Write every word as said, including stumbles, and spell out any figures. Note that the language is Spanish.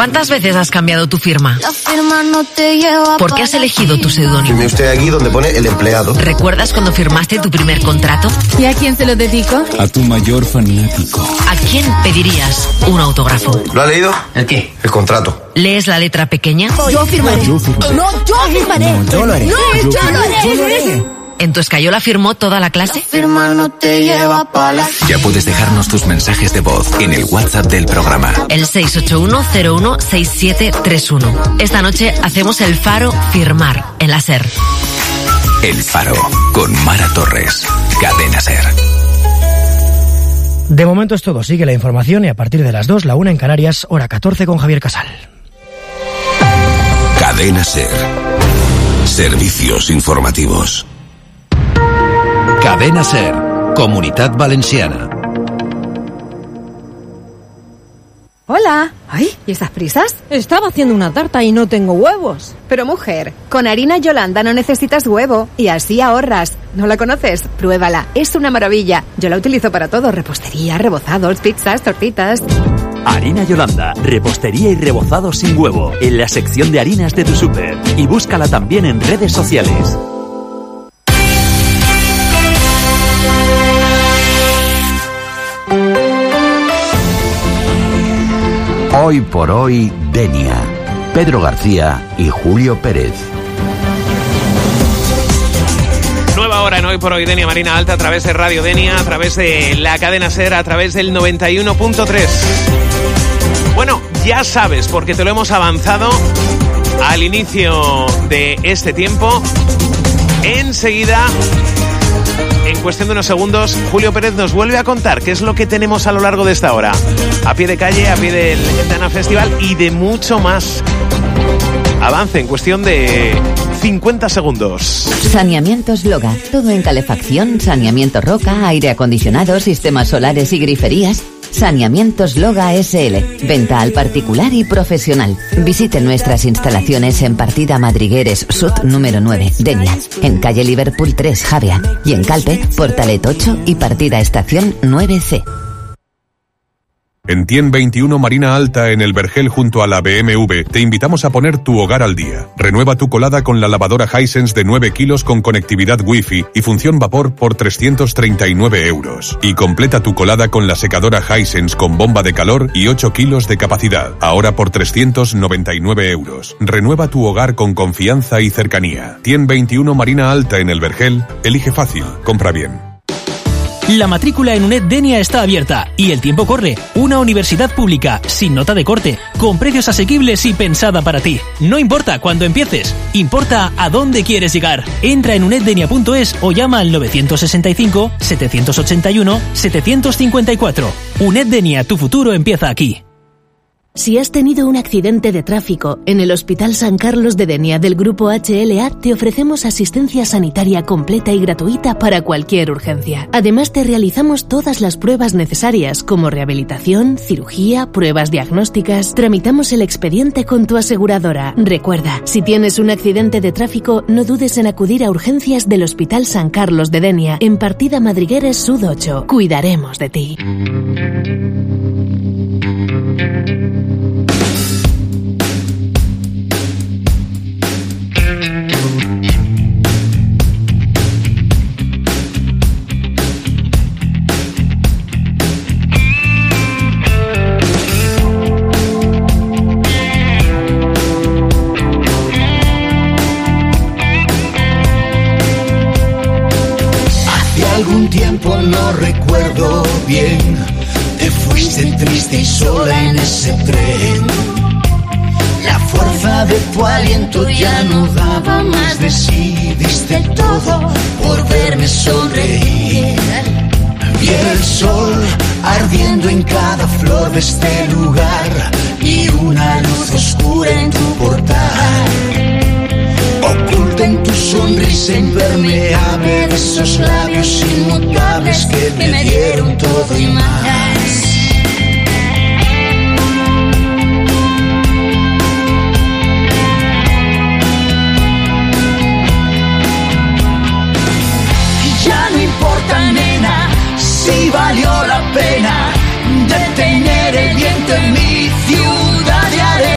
¿Cuántas veces has cambiado tu firma? La firma no te lleva. ¿Por qué has elegido tu seudónimo? Firme usted aquí donde pone el empleado. ¿Recuerdas cuando firmaste tu primer contrato? ¿Y a quién se lo dedico? A tu mayor fanático. ¿A quién pedirías un autógrafo? ¿Lo ha leído? ¿El qué? El contrato. ¿Lees la letra pequeña? Yo firmaré. Yo firmaré. No, yo firmaré. No, yo lo haré. No, yo, yo lo haré. Yo lo haré. ¿En tu escayola firmó toda la clase? La firma no te lleva pa' la... Ya puedes dejarnos tus mensajes de voz en el WhatsApp del programa. El seis ocho uno cero uno seis siete tres uno. Esta noche hacemos el Faro Firmar en la SER. El Faro con Mara Torres. Cadena SER. De momento es todo. Sigue la información y a partir de las dos, la una en Canarias, hora catorce con Javier Casal. Cadena SER. Servicios informativos. Cadena SER. Comunitat Valenciana. Hola. Ay, ¿y estas prisas? Estaba haciendo una tarta y no tengo huevos. Pero mujer, con harina Yolanda no necesitas huevo y así ahorras. ¿No la conoces? Pruébala, es una maravilla. Yo la utilizo para todo, repostería, rebozados, pizzas, tortitas. Harina Yolanda, repostería y rebozado sin huevo, en la sección de harinas de tu súper. Y búscala también en redes sociales. Hoy por hoy, Denia. Pedro García y Julio Pérez. Nueva hora en Hoy por Hoy, Denia Marina Alta, a través de Radio Denia, a través de la cadena SER, a través del noventa y uno punto tres. Bueno, ya sabes, porque te lo hemos avanzado al inicio de este tiempo. Enseguida, en cuestión de unos segundos, Julio Pérez nos vuelve a contar qué es lo que tenemos a lo largo de esta hora. A pie de calle, a pie del Dana Festival y de mucho más. Avance en cuestión de cincuenta segundos. Saneamientos Loga. Todo en calefacción, saneamiento roca, aire acondicionado, sistemas solares y griferías. Saneamientos Loga S L. Venta al particular y profesional. Visite nuestras instalaciones en Partida Madrigueres Sud número nueve, Denia. En calle Liverpool tres, Javea. Y en Calpe, Portalet ocho y Partida Estación nueve C. En Tien veintiuno Marina Alta, en el Vergel junto a la B M W, te invitamos a poner tu hogar al día. Renueva tu colada con la lavadora Hisense de nueve kilos con conectividad Wi-Fi y función vapor por trescientos treinta y nueve euros. Y completa tu colada con la secadora Hisense con bomba de calor y ocho kilos de capacidad, ahora por trescientos noventa y nueve euros. Renueva tu hogar con confianza y cercanía. Tien veintiuno Marina Alta, en el Vergel. Elige fácil, compra bien. La matrícula en UNED Denia está abierta y el tiempo corre. Una universidad pública, sin nota de corte, con precios asequibles y pensada para ti. No importa cuándo empieces, importa a dónde quieres llegar. Entra en uneddenia punto es o llama al novecientos sesenta y cinco, setecientos ochenta y uno, setecientos cincuenta y cuatro. UNED Denia, tu futuro empieza aquí. Si has tenido un accidente de tráfico, en el Hospital San Carlos de Denia del Grupo H L A te ofrecemos asistencia sanitaria completa y gratuita para cualquier urgencia. Además te realizamos todas las pruebas necesarias como rehabilitación, cirugía, pruebas diagnósticas. Tramitamos el expediente con tu aseguradora. Recuerda, si tienes un accidente de tráfico, no dudes en acudir a urgencias del Hospital San Carlos de Denia en Partida Madrigueres Sud ocho. Cuidaremos de ti. Algún tiempo, no recuerdo bien, te fuiste triste y sola en ese tren. La fuerza de tu aliento ya no daba más de sí, diste todo por verme sonreír. Vi el sol ardiendo en cada flor de este lugar y una luz oscura en tu portal. Oculta en tu sonrisa impermeable de esos labios inmutables que me